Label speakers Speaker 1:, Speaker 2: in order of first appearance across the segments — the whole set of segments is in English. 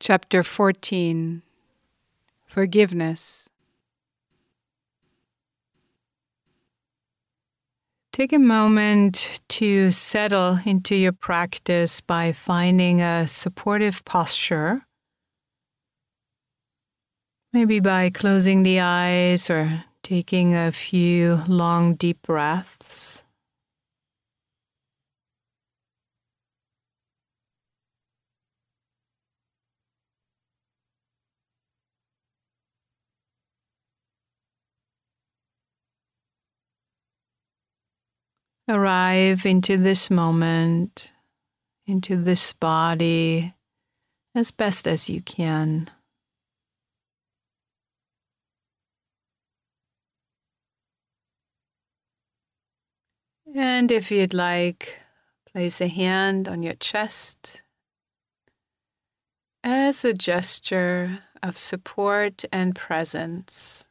Speaker 1: Chapter 14. Forgiveness. Take a moment to settle into your practice by finding a supportive posture, maybe by closing the eyes or taking a few long, deep breaths. Arrive into this moment, into this body, as best as you can. And if you'd like, place a hand on your chest as a gesture of support and presence.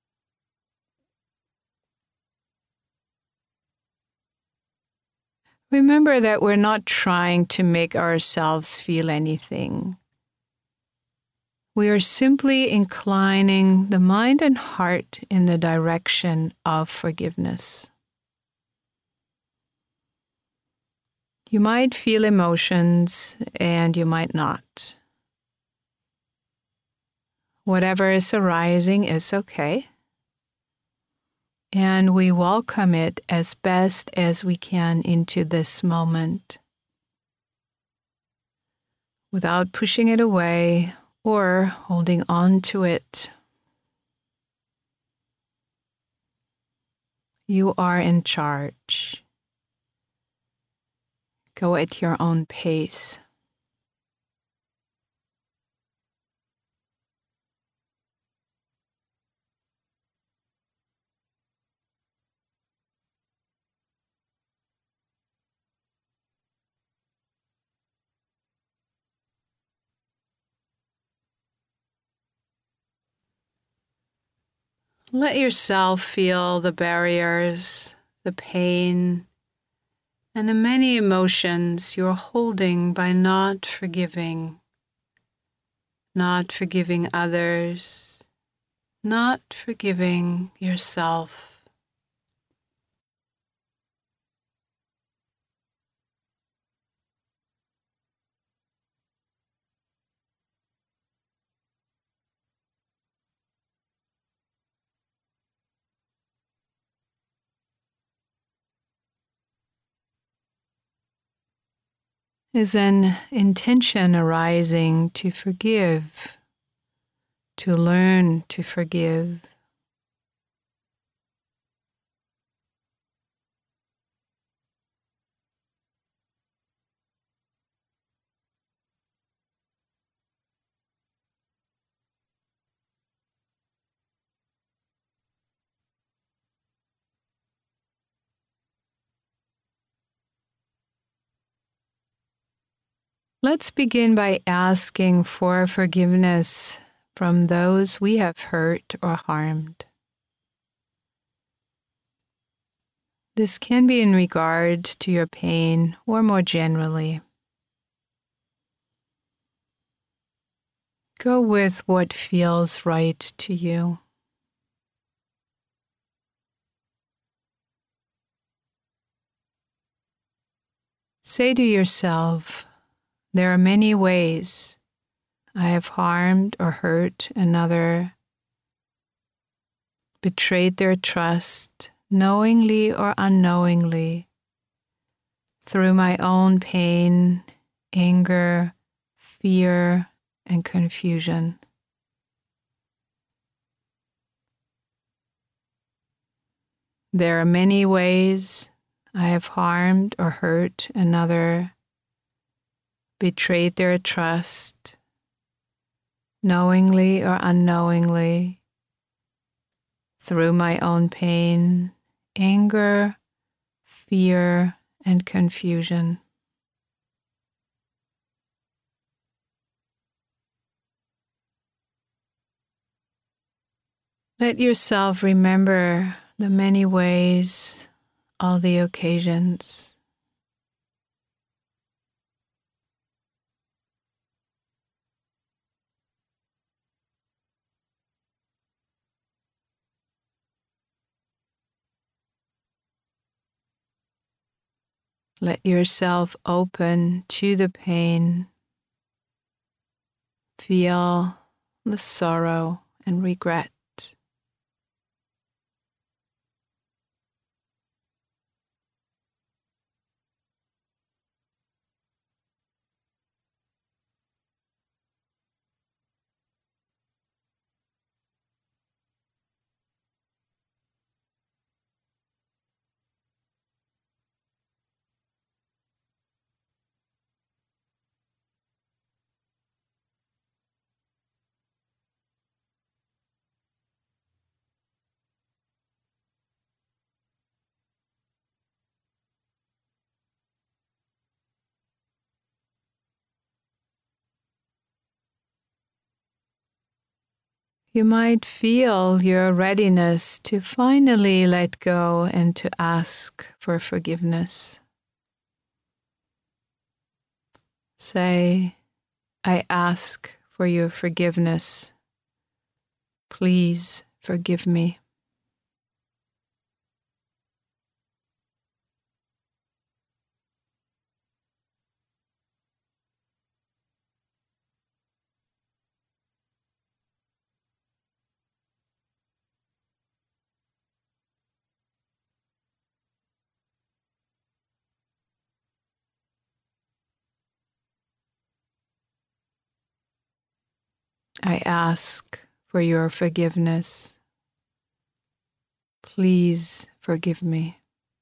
Speaker 1: Remember that we're not trying to make ourselves feel anything. We are simply inclining the mind and heart in the direction of forgiveness. You might feel emotions and you might not. Whatever is arising is okay. And we welcome it as best as we can into this moment, without pushing it away or holding on to it. You are in charge. Go at your own pace. Let yourself feel the barriers, the pain, and the many emotions you're holding by not forgiving others, not forgiving yourself. Is an intention arising to forgive, to learn to forgive. Let's begin by asking for forgiveness from those we have hurt or harmed. This can be in regard to your pain or more generally. Go with what feels right to you. Say to yourself, there are many ways I have harmed or hurt another, betrayed their trust, knowingly or unknowingly, through my own pain, anger, fear, and confusion. There are many ways I have harmed or hurt another, betrayed their trust, knowingly or unknowingly, through my own pain, anger, fear, and confusion. Let yourself remember the many ways, all the occasions. Let yourself open to the pain. Feel the sorrow and regret. You might feel your readiness to finally let go and to ask for forgiveness. Say, I ask for your forgiveness. Please forgive me. I ask for your forgiveness. Please forgive me.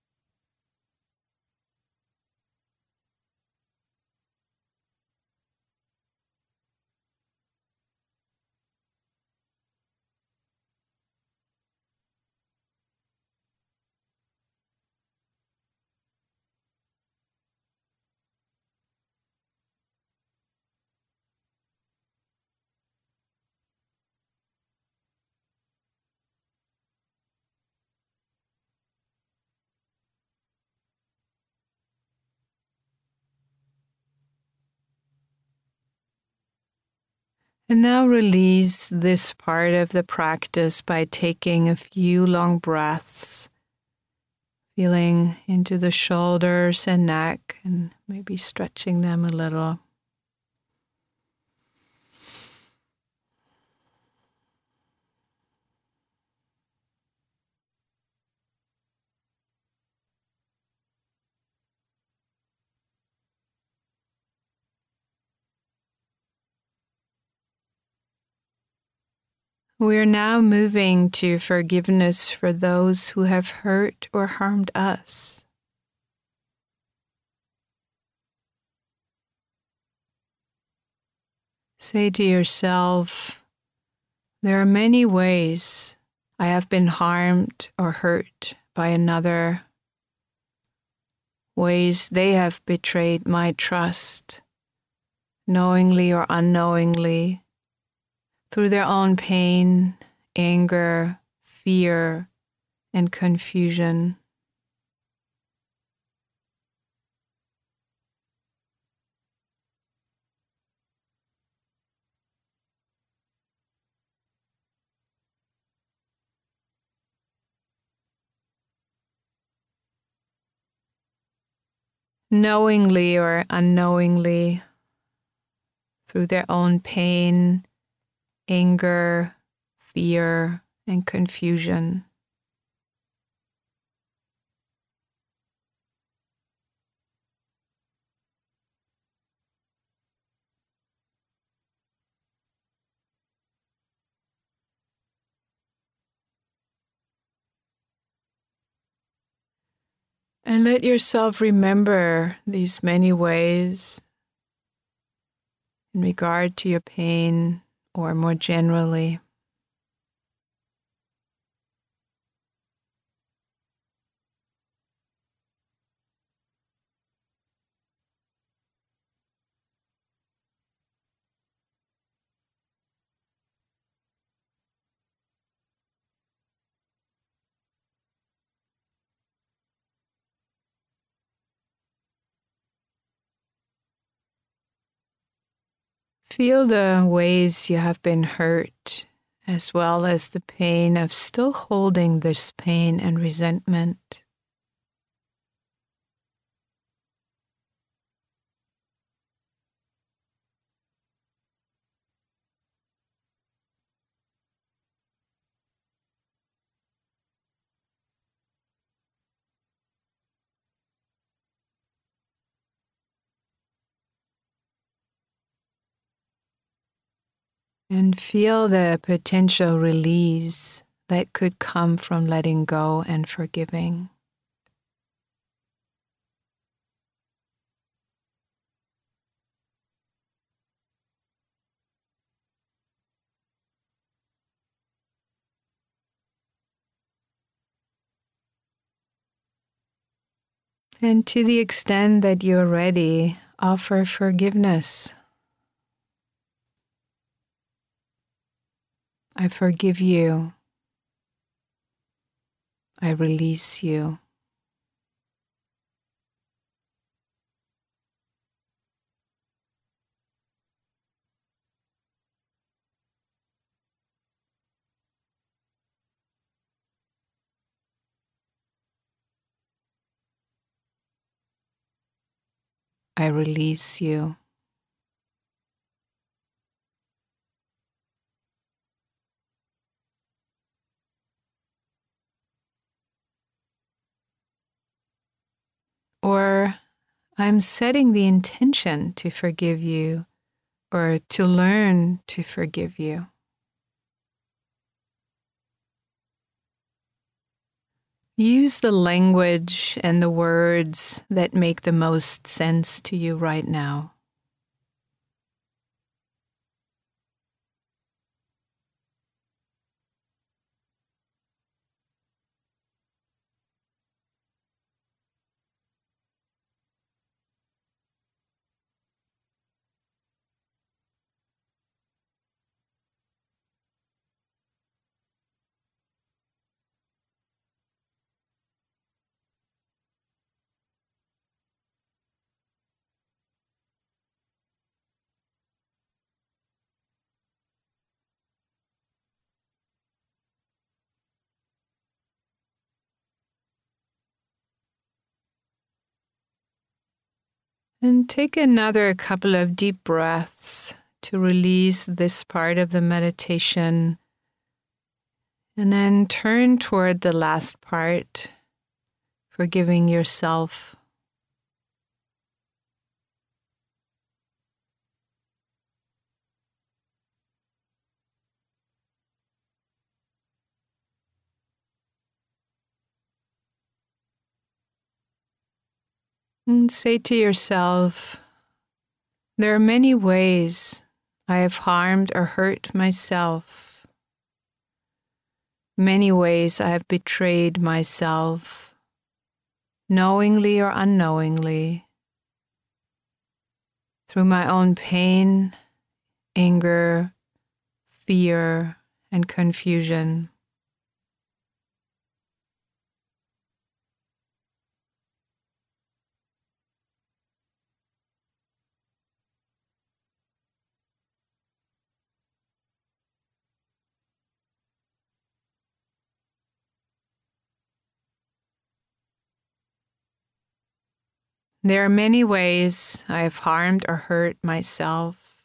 Speaker 1: And now release this part of the practice by taking a few long breaths, feeling into the shoulders and neck and maybe stretching them a little. We are now moving to forgiveness for those who have hurt or harmed us. Say to yourself, there are many ways I have been harmed or hurt by another, ways they have betrayed my trust, knowingly or unknowingly, through their own pain, anger, fear, and confusion. Knowingly or unknowingly, through their own pain, anger, fear, and confusion. And let yourself remember these many ways in regard to your pain or more generally. Feel the ways you have been hurt, as well as the pain of still holding this pain and resentment. And feel the potential release that could come from letting go and forgiving. And to the extent that you're ready, offer forgiveness. I forgive you. I release you. I release you. Or I'm setting the intention to forgive you or to learn to forgive you. Use the language and the words that make the most sense to you right now. And take another couple of deep breaths to release this part of the meditation. And then turn toward the last part, forgiving yourself. And say to yourself, there are many ways I have harmed or hurt myself. Many ways I have betrayed myself, knowingly or unknowingly, through my own pain, anger, fear, and confusion. There are many ways I have harmed or hurt myself.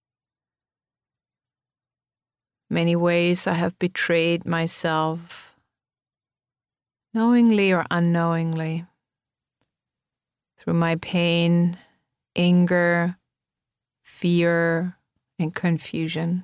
Speaker 1: Many ways I have betrayed myself, knowingly or unknowingly, through my pain, anger, fear, and confusion.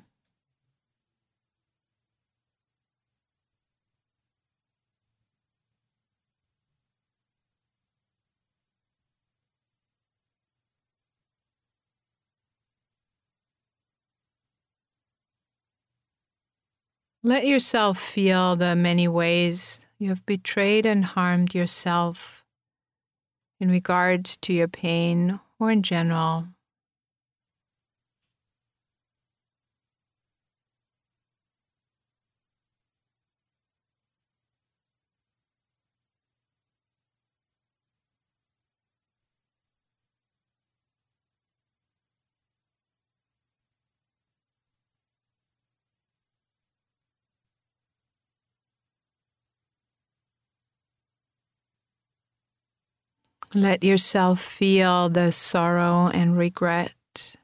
Speaker 1: Let yourself feel the many ways you have betrayed and harmed yourself in regard to your pain or in general. Let yourself feel the sorrow and regret.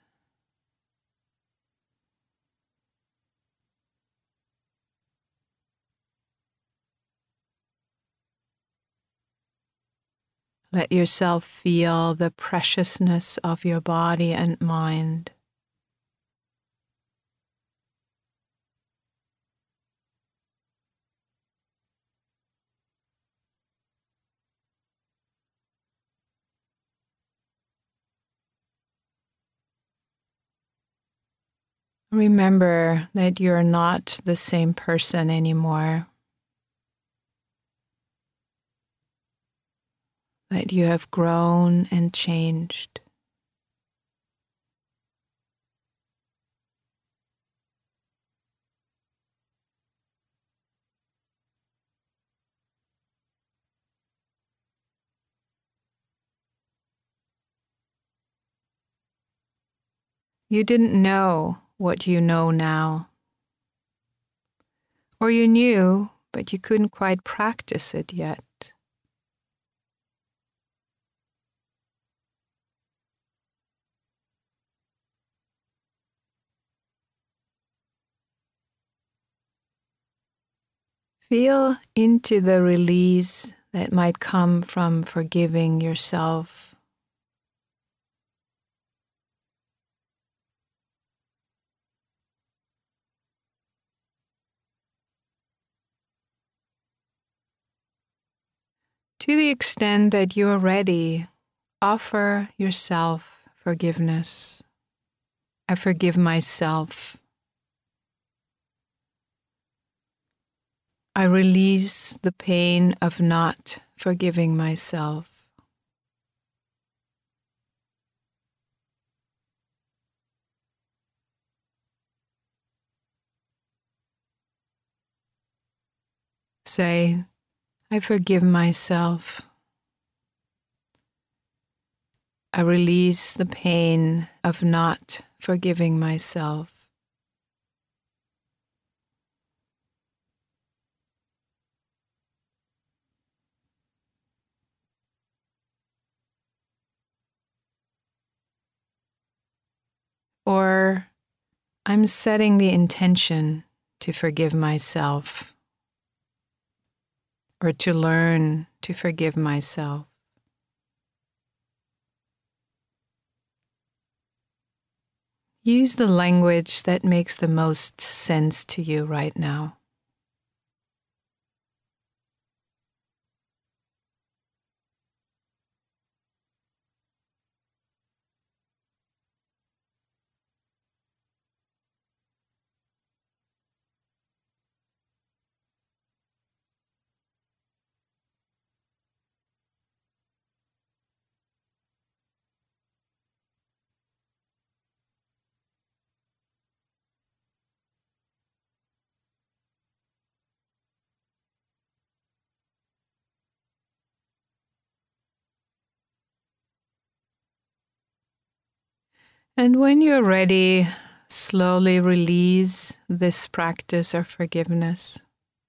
Speaker 1: Let yourself feel the preciousness of your body and mind. Remember that you're not the same person anymore, that you have grown and changed. You didn't know what you know now. Or you knew, but you couldn't quite practice it yet. Feel into the release that might come from forgiving yourself. To the extent that you are ready, offer yourself forgiveness. I forgive myself. I release the pain of not forgiving myself. Say, I forgive myself. I release the pain of not forgiving myself. Or I'm setting the intention to forgive myself, or to learn to forgive myself. Use the language that makes the most sense to you right now. And when you're ready, slowly release this practice of forgiveness.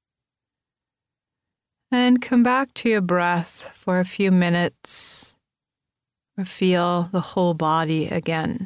Speaker 1: And come back to your breath for a few minutes, or feel the whole body again.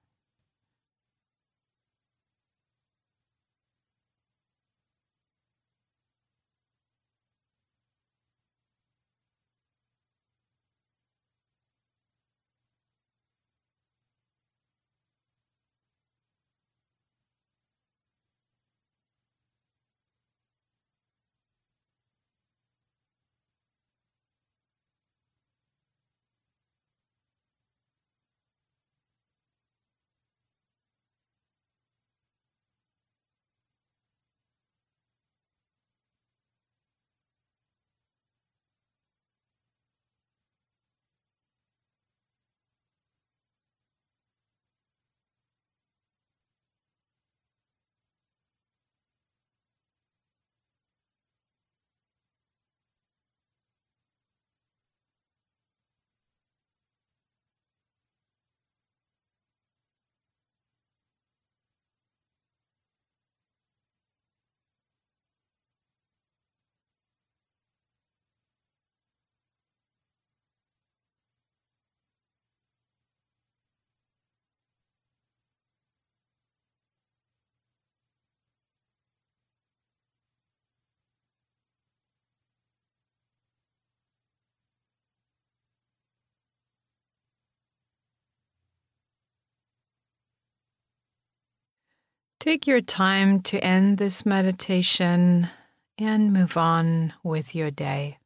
Speaker 1: Take your time to end this meditation and move on with your day.